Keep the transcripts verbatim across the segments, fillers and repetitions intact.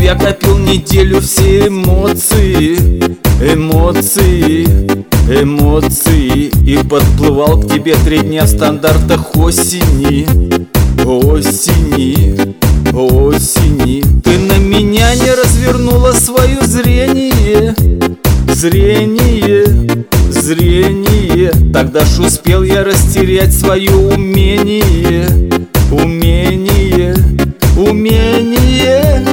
я копил неделю все эмоции, эмоции, эмоции. И подплывал к тебе три дня в стандартах осени, осени, осени. Ты на меня не развернула свое зрение, зрение, зрение. Тогда ж успел я растерять свое умение, умение, умение.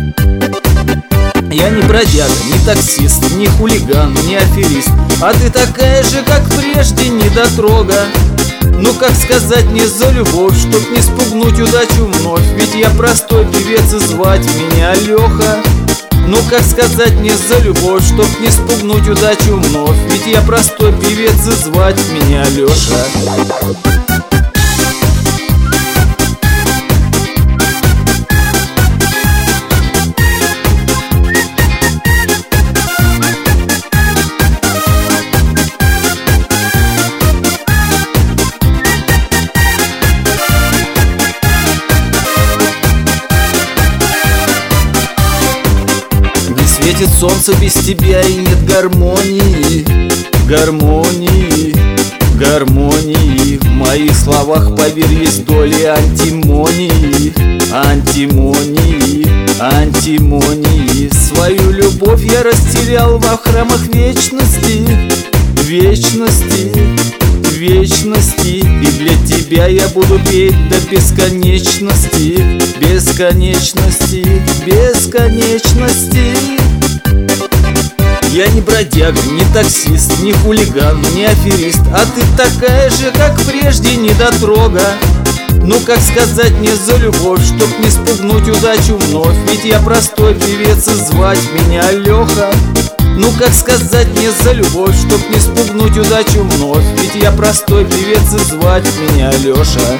Я не бродяга, не таксист, не хулиган, не аферист, а ты такая же, как прежде, недотрога. Ну как сказать мне за любовь, чтоб не спугнуть удачу вновь? Ведь я простой певец и звать меня Леха. Ну как сказать мне за любовь, чтоб не спугнуть удачу вновь? Ведь я простой певец и звать меня Леша. Светит солнце без тебя и нет гармонии, гармонии, гармонии. В моих словах, поверь, есть доля антимонии, антимонии, антимонии. Свою любовь я растерял во храмах вечности, вечности, вечности. И для тебя я буду петь до бесконечности, бесконечности, бесконечности. Я не бродяга, не таксист, не хулиган, не аферист, а ты такая же, как прежде, недотрога. Ну как сказать мне за любовь, чтоб не спугнуть удачу вновь? Ведь я простой певец и звать меня Леха. Ну как сказать мне за любовь, чтоб не спугнуть удачу вновь? Ведь я простой певец и звать меня Леша.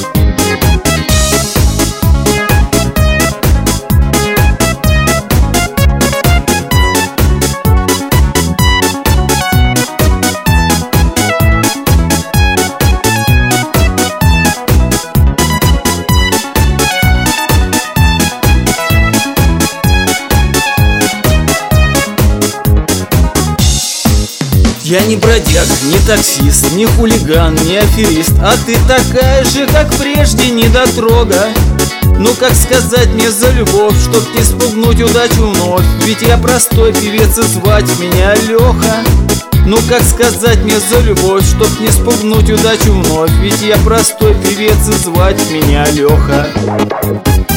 Я не бродяга, не таксист, не хулиган, не аферист, а ты такая же, как прежде, недотрога. Ну как сказать мне за любовь, чтоб не спугнуть удачу вновь? Ведь я простой певец и звать меня Леха. Ну как сказать мне за любовь, чтоб не спугнуть удачу вновь? Ведь я простой певец и звать меня Леха.